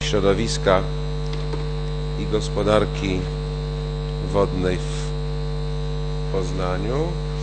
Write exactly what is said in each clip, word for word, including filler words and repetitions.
Środowiska i Gospodarki Wodnej w Poznaniu.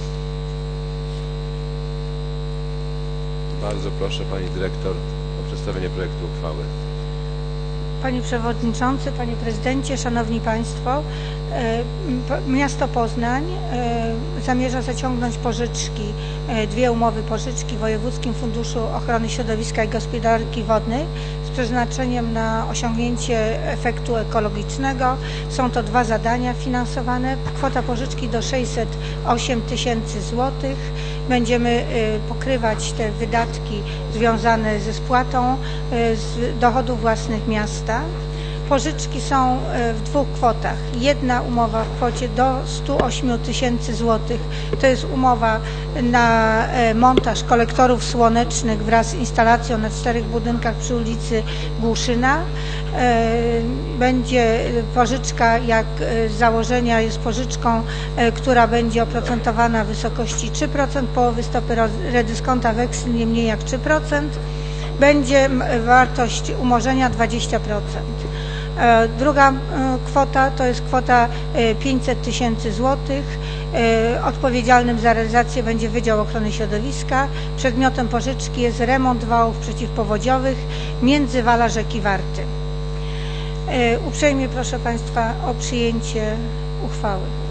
Bardzo proszę Pani Dyrektor o przedstawienie projektu uchwały. Panie Przewodniczący, Panie Prezydencie, Szanowni Państwo, miasto Poznań zamierza zaciągnąć pożyczki, dwie umowy pożyczki w Wojewódzkim Funduszu Ochrony Środowiska i Gospodarki Wodnej z przeznaczeniem na osiągnięcie efektu ekologicznego. Są to dwa zadania finansowane. Kwota pożyczki do sześćset osiem tysięcy złotych. Będziemy pokrywać te wydatki związane ze spłatą z dochodów własnych miasta. Pożyczki są w dwóch kwotach. Jedna umowa w kwocie do stu ośmiu tysięcy złotych. To jest umowa na montaż kolektorów słonecznych wraz z instalacją na czterech budynkach przy ulicy Głuszyna. Będzie pożyczka, jak z założenia jest pożyczką, która będzie oprocentowana w wysokości trzy procent, połowy stopy redyskonta weksli nie mniej jak trzy procent. Będzie wartość umorzenia dwadzieścia procent. Druga kwota to jest kwota pięćset tysięcy złotych. Odpowiedzialnym za realizację będzie Wydział Ochrony Środowiska. Przedmiotem pożyczki jest remont wałów przeciwpowodziowych międzywala rzeki Warty. Uprzejmie proszę Państwa o przyjęcie uchwały.